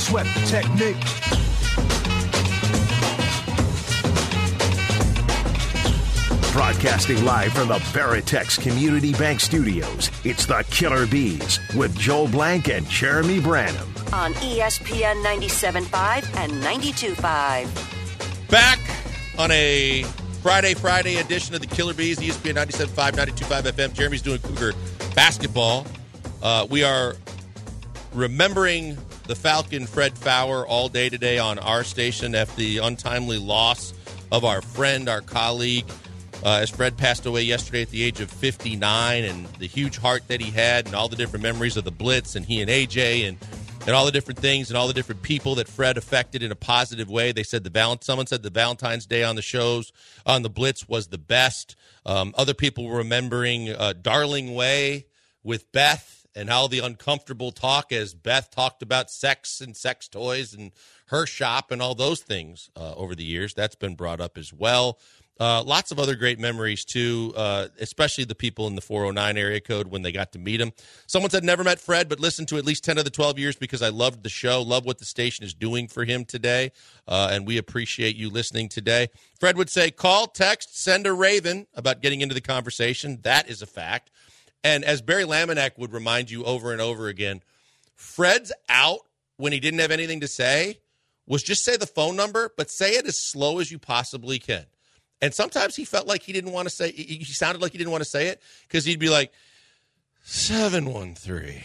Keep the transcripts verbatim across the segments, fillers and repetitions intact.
sweat the technique. Broadcasting live from the Veritex Community Bank Studios, it's the Killer Bees with Joel Blank and Jeremy Branham. On E S P N ninety-seven point five and ninety-two point five. Back on a Friday, Friday edition of the Killer Bees, E S P N ninety-seven point five, ninety-two point five F M. Jeremy's doing Cougar basketball. Uh, we are remembering the Falcon Fred Faour all day today on our station after the untimely loss of our friend, our colleague, uh, as Fred passed away yesterday at the age of fifty-nine, and the huge heart that he had and all the different memories of the Blitz and he and A J and and all the different things and all the different people that Fred affected in a positive way. They said the val- someone said the Valentine's Day on the shows on the Blitz was the best. Um, other people were remembering uh, Darling Way with Beth and how the uncomfortable talk as Beth talked about sex and sex toys and her shop and all those things uh, over the years. That's been brought up as well. Uh, lots of other great memories, too, uh, especially the people in the four oh nine area code when they got to meet him. Someone said, never met Fred, but listened to at least ten of the twelve years because I loved the show, love what the station is doing for him today, uh, and we appreciate you listening today. Fred would say, call, text, send a Raven about getting into the conversation. That is a fact. And as Barry Laminack would remind you over and over again, Fred's out when he didn't have anything to say was just say the phone number, but say it as slow as you possibly can. And sometimes he felt like he didn't want to say, he sounded like he didn't want to say it because he'd be like, seven one three,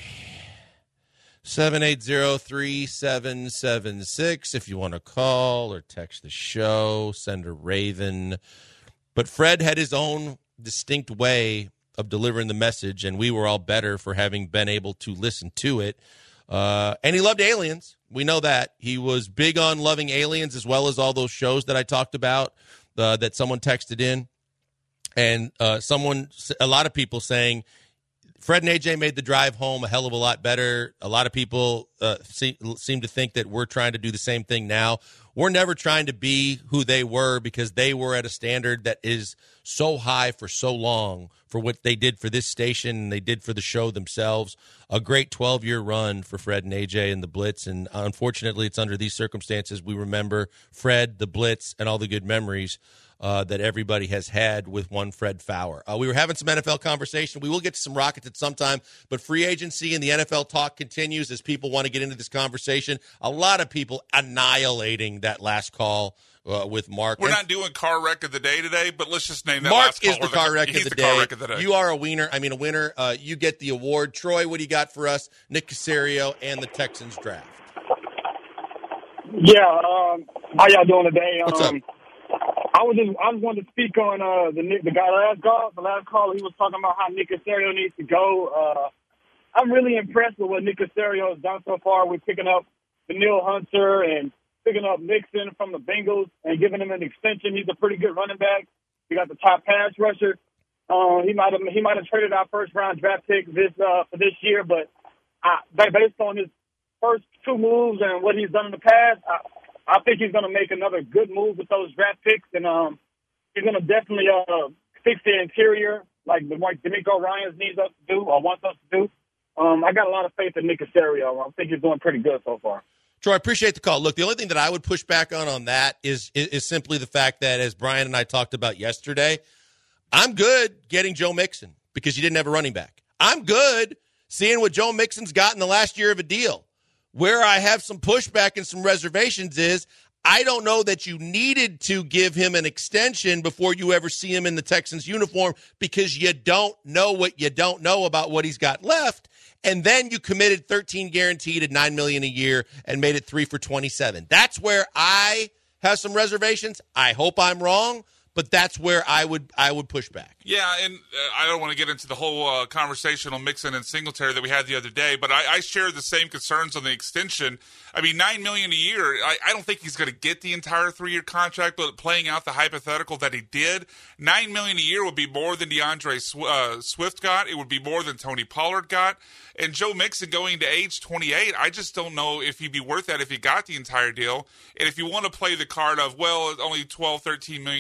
seven eight zero, three seven seven six if you want to call or text the show, send a Raven. But Fred had his own distinct way of delivering the message, and we were all better for having been able to listen to it. Uh, and he loved aliens. We know that. He was big on loving aliens as well as all those shows that I talked about. Uh, that someone texted in, and uh, someone, a lot of people saying Fred and A J made the drive home a hell of a lot better. A lot of people uh, see, seem to think that we're trying to do the same thing now. We're never trying to be who they were because they were at a standard that is so high for so long for what they did for this station and they did for the show themselves. A great twelve-year run for Fred and A J and the Blitz, and unfortunately it's under these circumstances we remember Fred, the Blitz, and all the good memories uh, that everybody has had with one Fred Faour. Uh, we were having some N F L conversation. We will get to some Rockets at some time, but free agency and the N F L talk continues as people want to get into this conversation. A lot of people annihilating that last call uh, with Mark. We're and not doing car wreck of the day today, but let's just name that Mark last is caller. the car wreck He's of the, the car day. wreck of the day. You are a wiener. I mean, a winner. Uh, you get the award. Troy, what do you got for us? Nick Caserio and the Texans draft. Yeah, um, how y'all doing today? What's um, up? I was just I just wanted to speak on uh, the the guy last call. The last call, he was talking about how Nick Caserio needs to go. Uh, I'm really impressed with what Nick Caserio has done so far with picking up Danielle Hunter and picking up Mixon from the Bengals and giving him an extension. He's a pretty good running back. He got the top pass rusher. Uh, he might have he might have traded our first round draft pick this uh, for this year, but I, based on his first two moves and what he's done in the past, I, I think he's going to make another good move with those draft picks, and um, he's going to definitely uh, fix the interior like the like D'Amico Ryans needs us to do or wants us to do. Um, I got a lot of faith in Nick Caserio. I think he's doing pretty good so far. Troy, I appreciate the call. Look, the only thing that I would push back on on that is, is is simply the fact that, as Brian and I talked about yesterday, I'm good getting Joe Mixon because you didn't have a running back. I'm good seeing what Joe Mixon's got in the last year of a deal. Where I have some pushback and some reservations is I don't know that you needed to give him an extension before you ever see him in the Texans uniform because you don't know what you don't know about what he's got left. And then you committed thirteen guaranteed at nine million dollars a year and made it three for twenty-seven. That's where I have some reservations. I hope I'm wrong, but that's where I would I would push back. Yeah, and uh, I don't want to get into the whole uh, conversation on Mixon and Singletary that we had the other day, but I, I share the same concerns on the extension. I mean, nine million dollars a year, I, I don't think he's going to get the entire three-year contract, but playing out the hypothetical that he did, nine million dollars a year would be more than DeAndre Sw- uh, Swift got. It would be more than Tony Pollard got. And Joe Mixon going to age twenty-eight, I just don't know if he'd be worth that if he got the entire deal. And if you want to play the card of, well, only twelve, thirteen million guaranteed,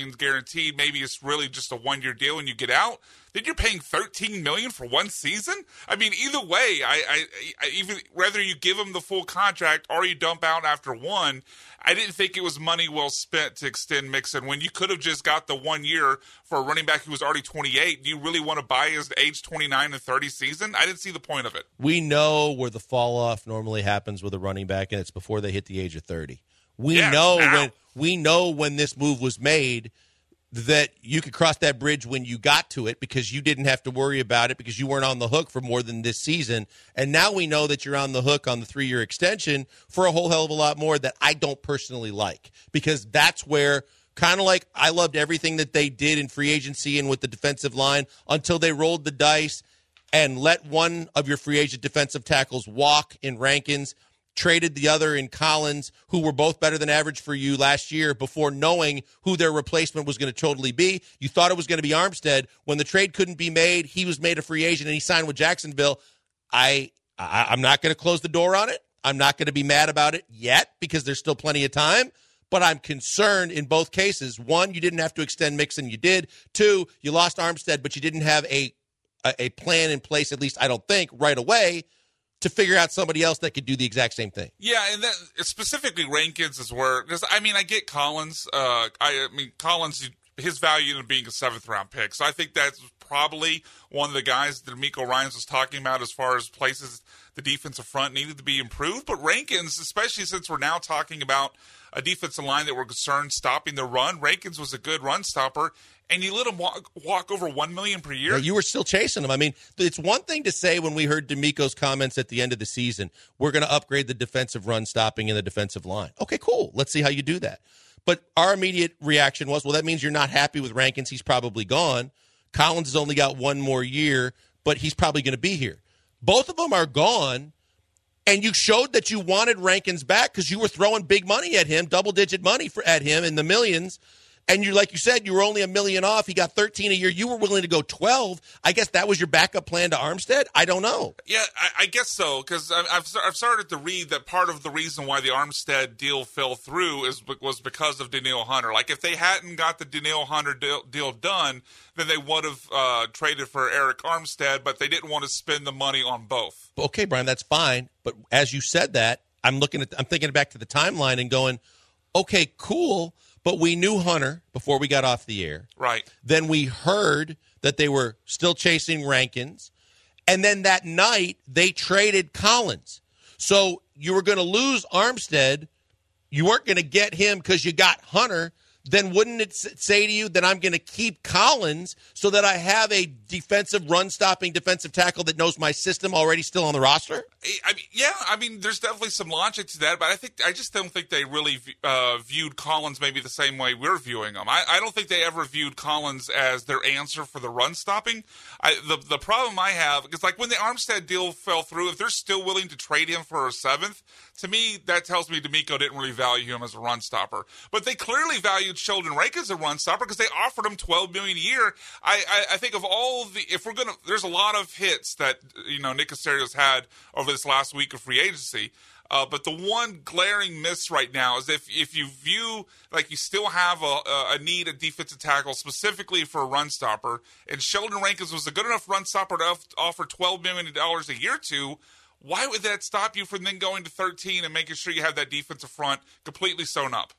guaranteed, maybe it's really just a one-year deal and you get out, then you're paying thirteen million dollars for one season? I mean, either way, I, I, I even whether you give him the full contract or you dump out after one, I didn't think it was money well spent to extend Mixon when you could have just got the one year for a running back who was already twenty-eight. Do you really want to buy his age twenty-nine and thirty season? I didn't see the point of it. We know where the fall off normally happens with a running back, and it's before they hit the age of thirty. We Yeah, know now. when we know when this move was made that you could cross that bridge when you got to it because you didn't have to worry about it because you weren't on the hook for more than this season. And now we know that you're on the hook on the three-year extension for a whole hell of a lot more that I don't personally like, because that's where kind of like I loved everything that they did in free agency and with the defensive line until they rolled the dice and let one of your free agent defensive tackles walk in Rankins, traded the other in Collins, who were both better than average for you last year before knowing who their replacement was going to totally be. You thought it was going to be Armstead. When the trade couldn't be made, he was made a free agent and he signed with Jacksonville. I, I I'm not going to close the door on it. I'm not going to be mad about it yet because there's still plenty of time. But I'm concerned in both cases. One, you didn't have to extend Mixon. You did. Two, you lost Armstead, but you didn't have a, a, a plan in place, at least I don't think, right away, to figure out somebody else that could do the exact same thing. Yeah, and then specifically Rankins is where, because I mean, I get Collins. Uh, I, I mean, Collins, his value in being a seventh round pick. So I think that's probably one of the guys that D'Amico Ryans was talking about as far as places the defensive front needed to be improved. But Rankins, especially since we're now talking about a defensive line that we're concerned stopping the run, Rankins was a good run stopper. And you let him walk, walk over one million dollars per year? Yeah, you were still chasing him. I mean, it's one thing to say when we heard D'Amico's comments at the end of the season, we're going to upgrade the defensive run stopping in the defensive line. Okay, cool. Let's see how you do that. But our immediate reaction was, well, that means you're not happy with Rankins. He's probably gone. Collins has only got one more year, but he's probably going to be here. Both of them are gone, and you showed that you wanted Rankins back because you were throwing big money at him, double-digit money for at him in the millions. And you, like you said, you were only a million off. He got thirteen a year. You were willing to go twelve. I guess that was your backup plan to Armstead? I don't know. Yeah, I, I guess so, because I've, I've started to read that part of the reason why the Armstead deal fell through is was because of Danielle Hunter. Like, if they hadn't got the Danielle Hunter deal, deal done, then they would have uh, traded for Eric Armstead, but they didn't want to spend the money on both. Okay, Brian, that's fine. But as you said that, I'm looking at, I'm thinking back to the timeline and going, okay, cool. But we knew Hunter before we got off the air. Right. Then we heard that they were still chasing Rankins. And then that night, they traded Collins. So you were going to lose Armstead. You weren't going to get him because you got Hunter. Then wouldn't it say to you that I'm going to keep Collins so that I have a defensive run-stopping defensive tackle that knows my system already still on the roster? I mean, yeah, I mean, there's definitely some logic to that, but I think I just don't think they really uh, viewed Collins maybe the same way we're viewing him. I, I don't think they ever viewed Collins as their answer for the run stopping. I, the the problem I have is, like, when the Armstead deal fell through, if they're still willing to trade him for a seventh, to me that tells me D'Amico didn't really value him as a run stopper. But they clearly valued Sheldon Rankins as a run stopper because they offered him twelve million dollars a year. I, I, I think of all the, if we're gonna, there's a lot of hits that you know Nick Caserio's had over this last week of free agency. Uh, but the one glaring miss right now is if if you view like you still have a, a need at defensive tackle specifically for a run stopper, and Sheldon Rankins was a good enough run stopper to offer twelve million dollars a year to, why would that stop you from then going to thirteen and making sure you have that defensive front completely sewn up?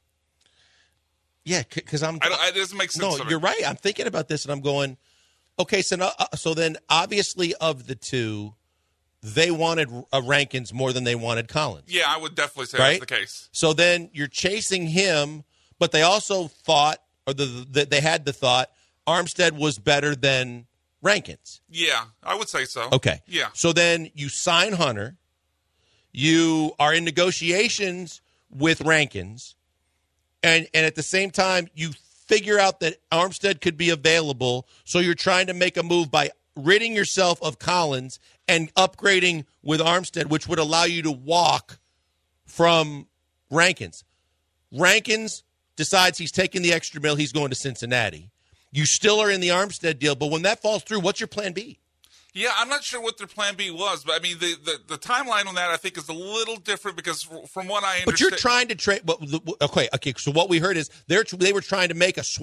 Yeah, because I'm. I don't, it doesn't make sense. No, to you're me. right. I'm thinking about this and I'm going, okay, so now, uh, so then obviously of the two, they wanted a Rankins more than they wanted Collins. Yeah, I would definitely say right? that's the case. So then you're chasing him, but they also thought, or the, the, they had the thought, Armstead was better than Rankins. Yeah, I would say so. Okay. Yeah. So then you sign Hunter. You are in negotiations with Rankins. And, and at the same time, you figure out that Armstead could be available. So you're trying to make a move by ridding yourself of Collins and upgrading with Armstead, which would allow you to walk from Rankins. Rankins decides he's taking the extra mil. He's going to Cincinnati. You still are in the Armstead deal, but when that falls through, what's your plan B? Yeah, I'm not sure what their plan B was, but I mean, the, the, the timeline on that I think is a little different because from what I understand. But you're trying to trade. Well, okay, okay. So what we heard is they're they were trying to make a swap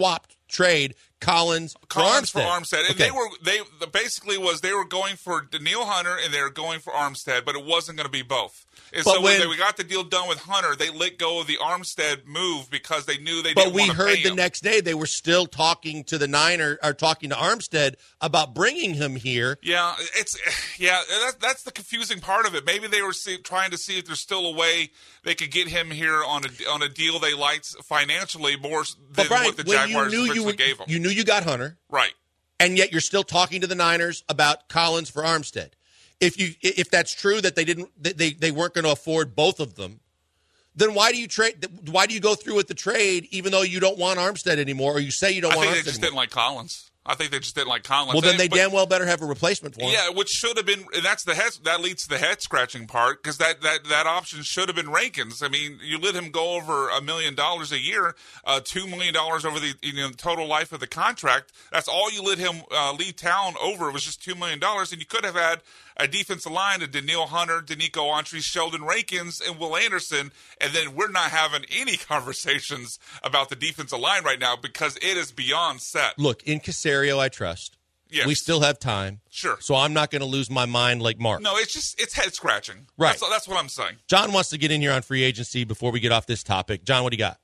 trade Collins, Collins for for Armstead. Armstead. And okay. they were they basically was they were going for Danielle Hunter and they were going for Armstead, but it wasn't going to be both. And but so when, when we got the deal done with Hunter, they let go of the Armstead move because they knew they but didn't we want to heard pay the him. next day they were still talking to the Niner or talking to Armstead about bringing him here. Yeah, it's yeah. That, that's the confusing part of it. Maybe they were see, trying to see if there's still a way they could get him here on a on a deal they liked financially more than But Brian, what the when Jaguars you knew you, originally were, gave him. you knew you got Hunter, Right. and yet you're still talking to the Niners about Collins for Armstead. If you if that's true that they didn't they they weren't going to afford both of them, then why do you trade? Why do you go through with the trade even though you don't want Armstead anymore, or you say you don't I want think Armstead they just anymore? didn't like Collins. I think they just didn't like Collins. Well, then they but, damn well better have a replacement for him. Yeah, which should have been, and that's the head, that leads to the head scratching part because that, that, that option should have been Rankins. I mean, you let him go over a million dollars a year, uh, two million dollars over the you know, total life of the contract. That's all you let him uh, leave town over. It was just two million dollars, and you could have had a defensive line of Danielle Hunter, Danico Antries, Sheldon Rankins, and Will Anderson, and then we're not having any conversations about the defensive line right now because it is beyond set. Look, in Caserio, I trust. Yes. We still have time. Sure. So I'm not going to lose my mind like Mark. No, it's just it's head scratching. Right. That's, that's what I'm saying. John wants to get in here on free agency before we get off this topic. John, what do you got?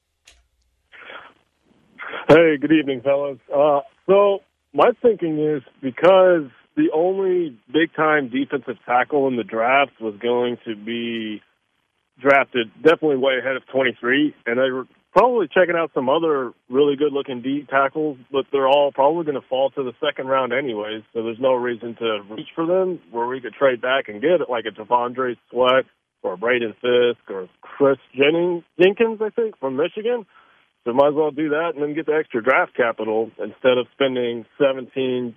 Hey, good evening, fellas. Uh, so my thinking is because the only big-time defensive tackle in the draft was going to be drafted definitely way ahead of twenty-three, and they were probably checking out some other really good-looking D tackles, but they're all probably going to fall to the second round anyways, so there's no reason to reach for them where we could trade back and get it, like a Devondre Sweat or Braden Fisk or Chris Jennings, Jenkins, I think, from Michigan. So might as well do that and then get the extra draft capital instead of spending seventeen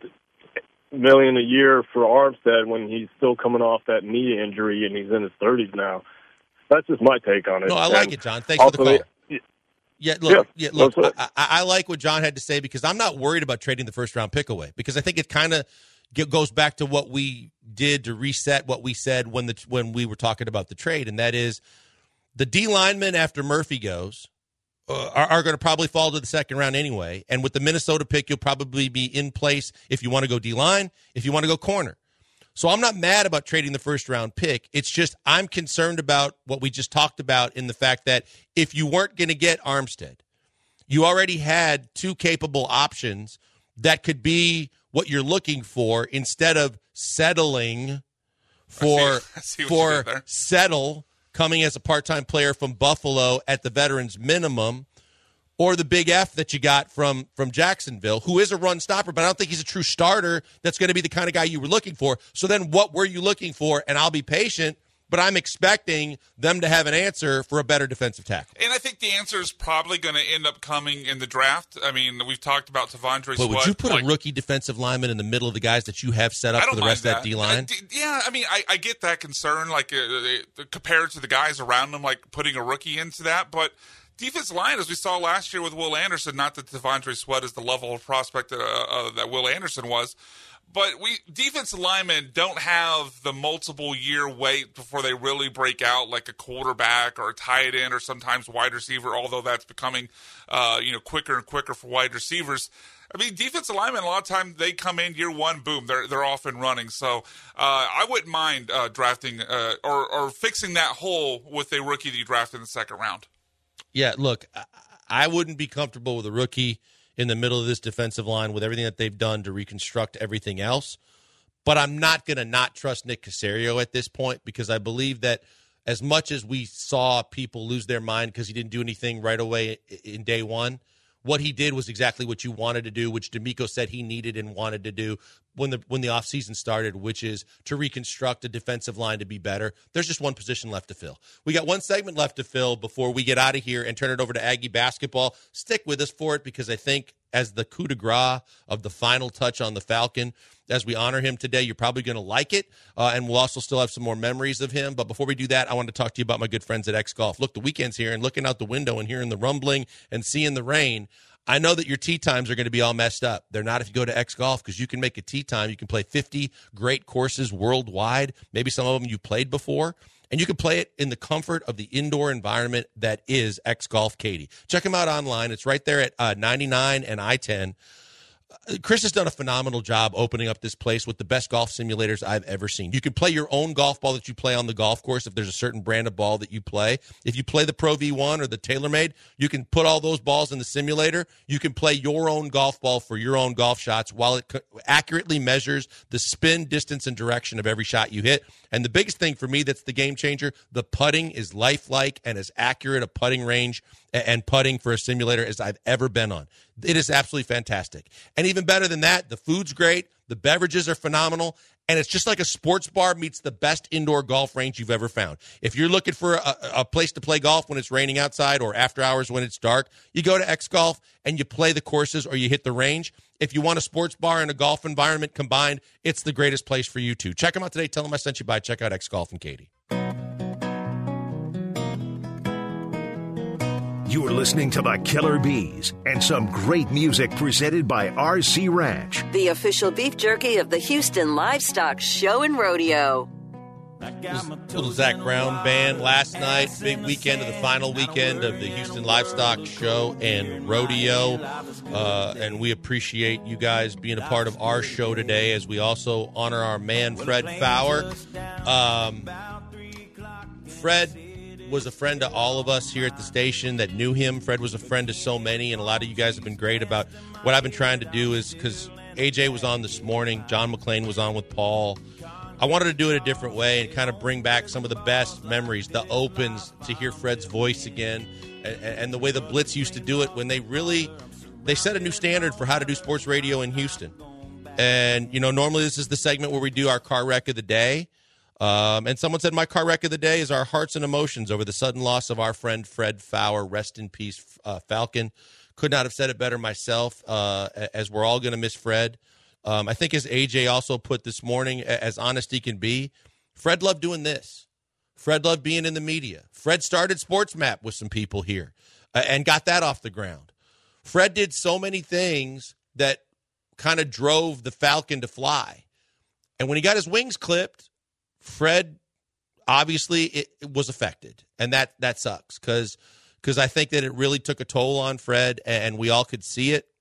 million dollars a year for Armstead when he's still coming off that knee injury and he's in his thirties now. That's just my take on it. No, I like and it, John. Thanks for the call. Yeah, look, yeah, yeah look. I, I, I like what John had to say because I'm not worried about trading the first round pick away because I think it kind of goes back to what we did to reset what we said when the when we were talking about the trade, and that is the D linemen after Murphy goes uh, are, are going to probably fall to the second round anyway. And with the Minnesota pick, you'll probably be in place if you want to go D line, if you want to go corner. So I'm not mad about trading the first round pick. It's just I'm concerned about what we just talked about in the fact that if you weren't going to get Armstead, you already had two capable options that could be what you're looking for instead of settling for I see, I see what you for did there. settle coming as a part-time player from Buffalo at the veterans minimum. Or the big F that you got from from Jacksonville, who is a run stopper, but I don't think he's a true starter that's going to be the kind of guy you were looking for. So then what were you looking for? And I'll be patient, but I'm expecting them to have an answer for a better defensive tackle. And I think the answer is probably going to end up coming in the draft. I mean, we've talked about Devondre But Sweat. would you put like, a rookie defensive lineman in the middle of the guys that you have set I up don't for the mind rest of that D-line? Uh, d- yeah, I mean, I, I get that concern, like uh, uh, compared to the guys around them, like putting a rookie into that, but defensive line, as we saw last year with Will Anderson, not that Devondre Sweat is the level of prospect uh, uh, that Will Anderson was, but we defensive linemen don't have the multiple year wait before they really break out like a quarterback or a tight end or sometimes wide receiver, although that's becoming uh, you know quicker and quicker for wide receivers. I mean, defensive linemen, a lot of times they come in year one, boom, they're they're off and running. So uh, I wouldn't mind uh, drafting uh, or, or fixing that hole with a rookie that you draft in the second round. Yeah, look, I wouldn't be comfortable with a rookie in the middle of this defensive line with everything that they've done to reconstruct everything else. But I'm not going to not trust Nick Caserio at this point because I believe that as much as we saw people lose their mind because he didn't do anything right away in day one, what he did was exactly what you wanted to do, which D'Amico said he needed and wanted to do when the when the offseason started, which is to reconstruct a defensive line to be better. There's just one position left to fill. We got one segment left to fill before we get out of here and turn it over to Aggie basketball. Stick with us for it because I think as the coup de grace of the final touch on the Falcon, as we honor him today, you're probably going to like it, uh, and we'll also still have some more memories of him. But before we do that, I want to talk to you about my good friends at X Golf. Look, the weekend's here, and looking out the window and hearing the rumbling and seeing the rain, I know that your tee times are going to be all messed up. They're not if you go to X Golf because you can make a tee time. You can play fifty great courses worldwide, maybe some of them you've played before, And you can play it in the comfort of the indoor environment that is X Golf Katy. Check them out online. It's right there at uh, ninety-nine and I ten. Chris has done a phenomenal job opening up this place with the best golf simulators I've ever seen. You can play your own golf ball that you play on the golf course if there's a certain brand of ball that you play. If you play the Pro V one or the TaylorMade, you can put all those balls in the simulator. You can play your own golf ball for your own golf shots while it accurately measures the spin, distance, and direction of every shot you hit. And the biggest thing for me that's the game changer, the putting is lifelike and as accurate a putting range and putting for a simulator as I've ever been on. It is absolutely fantastic. And even better than that, the food's great, the beverages are phenomenal, and it's just like a sports bar meets the best indoor golf range you've ever found. If you're looking for a, a place to play golf when it's raining outside or after hours when it's dark, you go to X Golf and you play the courses or you hit the range. If you want a sports bar and a golf environment combined, it's the greatest place for you too. Check them out today. Tell them I sent you by. Check out X Golf and Katy. You're listening to the Killer Bees and some great music presented by R C Ranch. The official beef jerky of the Houston Livestock Show and Rodeo. Little Zach Brown band last night, big weekend of the final weekend of the Houston Livestock Show and Rodeo. Uh, and we appreciate you guys being a part of our show today as we also honor our man, Fred Faour. Um, Fred was a friend to all of us here at the station that knew him. Fred was a friend to so many, and a lot of you guys have been great about what I've been trying to do is because A J was on this morning, John McClain was on with Paul. I wanted to do it a different way and kind of bring back some of the best memories, the opens, to hear Fred's voice again, and, and the way the Blitz used to do it when they really, they set a new standard for how to do sports radio in Houston. And, you know, normally this is the segment where we do our car wreck of the day. Um, and someone said my car wreck of the day is our hearts and emotions over the sudden loss of our friend Fred Faour. Rest in peace, uh, Falcon. Could not have said it better myself, uh, as we're all going to miss Fred. Um, I think as A J also put this morning, as honest he can be, Fred loved doing this. Fred loved being in the media. Fred started SportsMap with some people here uh, and got that off the ground. Fred did so many things that kind of drove the Falcon to fly. And when he got his wings clipped, Fred, obviously, it, it was affected, and that that sucks because because I think that it really took a toll on Fred, and we all could see it.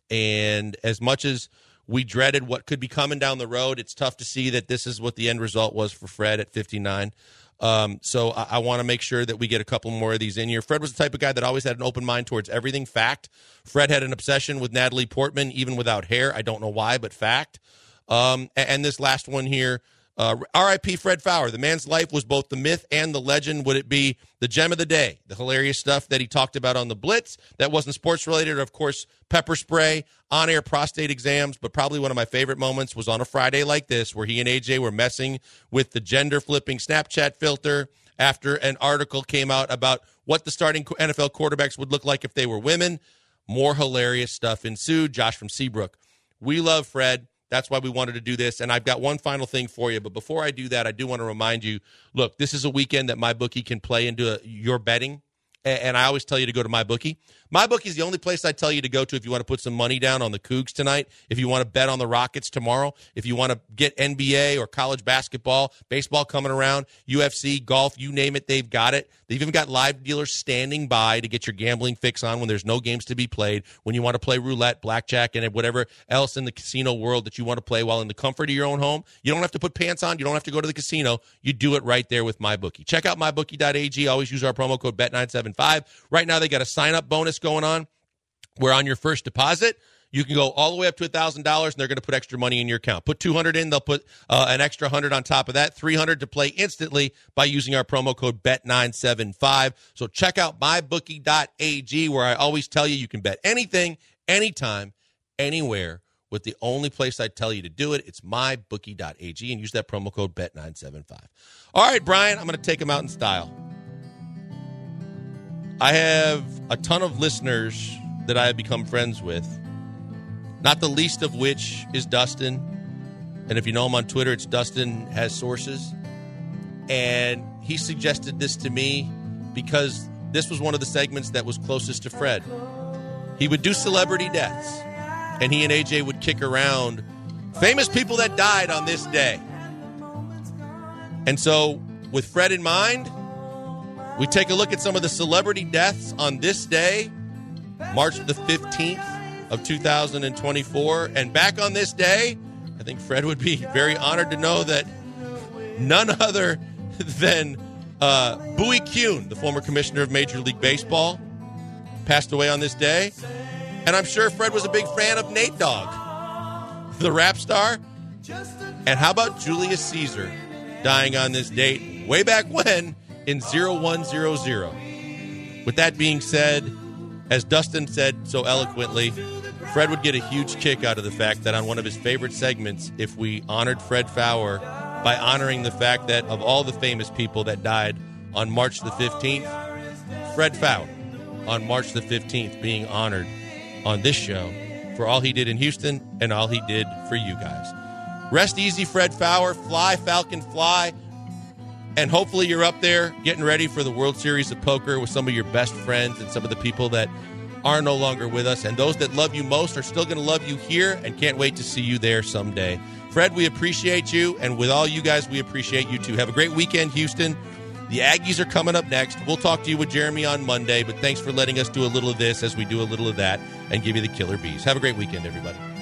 And as much as we dreaded what could be coming down the road, it's tough to see that this is what the end result was for Fred at fifty-nine. Um, so I, I want to make sure that we get a couple more of these in here. Fred was the type of guy that always had an open mind towards everything fact. Fred had an obsession with Natalie Portman, even without hair. I don't know why, but fact. Um, and, and this last one here. Uh, R I P Fred Faour. The man's life was both the myth and the legend. Would it be the gem of the day? The hilarious stuff that he talked about on the Blitz that wasn't sports related. Of course, pepper spray, on-air prostate exams. But probably one of my favorite moments was on a Friday like this where he and A J were messing with the gender-flipping Snapchat filter after an article came out about what the starting N F L quarterbacks would look like if they were women. More hilarious stuff ensued. Josh from Seabrook. We love Fred. That's why we wanted to do this. And I've got one final thing for you. But before I do that, I do want to remind you, look, this is a weekend that MyBookie can play into a, your betting. And I always tell you to go to MyBookie. MyBookie is the only place I tell you to go to if you want to put some money down on the Cougs tonight, if you want to bet on the Rockets tomorrow, if you want to get N B A or college basketball, baseball coming around, U F C, golf, you name it, they've got it. They've even got live dealers standing by to get your gambling fix on when there's no games to be played, when you want to play roulette, blackjack, and whatever else in the casino world that you want to play while in the comfort of your own home. You don't have to put pants on. You don't have to go to the casino. You do it right there with MyBookie. Check out my bookie dot a g. Always use our promo code B E T nine seven five. Right now they got a sign-up bonus going on where on your first deposit, you can go all the way up to one thousand dollars, and they're going to put extra money in your account. Put two hundred dollars in, they'll put uh, an extra one hundred dollars on top of that, three hundred dollars to play instantly by using our promo code B E T nine seven five. So check out my bookie dot a g, where I always tell you you can bet anything, anytime, anywhere, with the only place I tell you to do it. It's my bookie dot a g, and use that promo code B E T nine seven five. All right, Brian, I'm going to take him out in style. I have a ton of listeners that I have become friends with, not the least of which is Dustin. And if you know him on Twitter, it's Dustin Has Sources. And he suggested this to me because this was one of the segments that was closest to Fred. He would do celebrity deaths, and he and A J would kick around famous people that died on this day. And so with Fred in mind, we take a look at some of the celebrity deaths on this day, March the fifteenth of two thousand twenty-four. And back on this day, I think Fred would be very honored to know that none other than uh, Bowie Kuhn, the former commissioner of Major League Baseball, passed away on this day. And I'm sure Fred was a big fan of Nate Dogg, the rap star. And how about Julius Caesar dying on this date way back when in oh one hundred? With that being said, as Dustin said so eloquently, Fred would get a huge kick out of the fact that on one of his favorite segments, if we honored Fred Faour by honoring the fact that of all the famous people that died on March the fifteenth, Fred Faour on March the fifteenth being honored on this show for all he did in Houston and all he did for you guys. Rest easy, Fred Faour. Fly, Falcon, fly. And hopefully you're up there getting ready for the World Series of Poker with some of your best friends and some of the people that are no longer with us. And those that love you most are still going to love you here and can't wait to see you there someday. Fred, we appreciate you. And with all you guys, we appreciate you too. Have a great weekend, Houston. The Aggies are coming up next. We'll talk to you with Jeremy on Monday. But thanks for letting us do a little of this as we do a little of that and give you the Killer Bees. Have a great weekend, everybody.